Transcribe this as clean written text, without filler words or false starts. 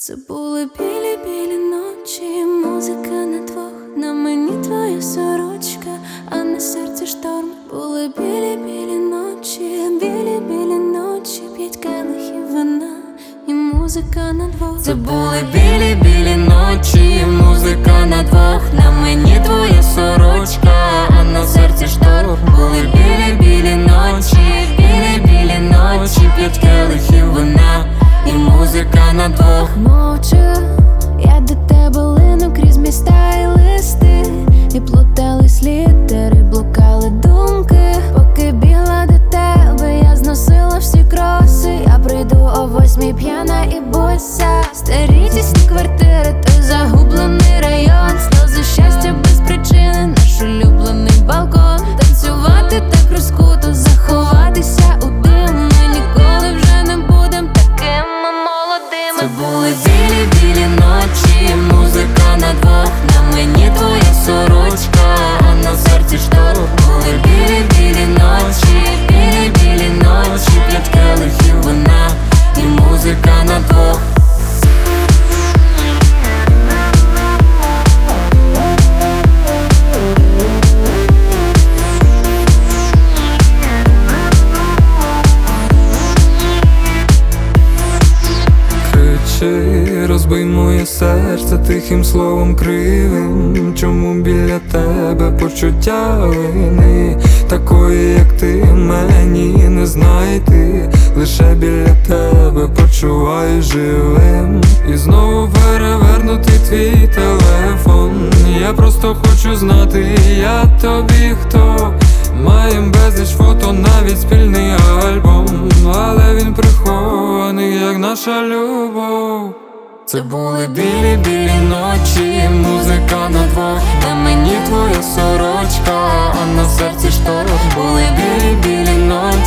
Це були білі-білі ночі, музика на двох, на мені твоя сорочка, а на серці шторм. Були білі-білі ночі, білі-білі ночі, 5 келихів вина і музика на двох. Це були білі-білі ночі, музика на двох, на мені твоя сорочка, а на серці шторм. Були білі-білі ночі, білі-білі ночі, 5 келихів вина і музика на двох. Мовчу, я до тебе лину крізь міста і листи, і плутались літери, блукали думки. Поки бігла до тебе, я зносила всі кроси. Я прийду о 8 п'яна і боса. Старі тісні квартири, той загублений район, сльози щастя без причини, наш улюблений балкон. Танцювати так розкуто, заховатися у дим. Ми ніколи вже не будем такими молодими. Це були білі-білі ночі, музика на двох, на мені твоя сорочка, а на серці шторм. Були білі-білі ночі, білі-білі ночі, 5 келихів вина і музика на двох. Розбий моє серце тихим словом кривим. Чому біля тебе почуття вини? Такої, як ти, мені не знайти. Лише біля тебе почуваю живим. І знову перевернути твій телефон. Я просто хочу знати, я тобі хто. Маєм безліч фото, навіть спільний альбом, але він прихований, як наша любов. Це були білі-білі ночі, музика на двох, на мені твоя сорочка, а на серці шторм. Були білі-білі ночі,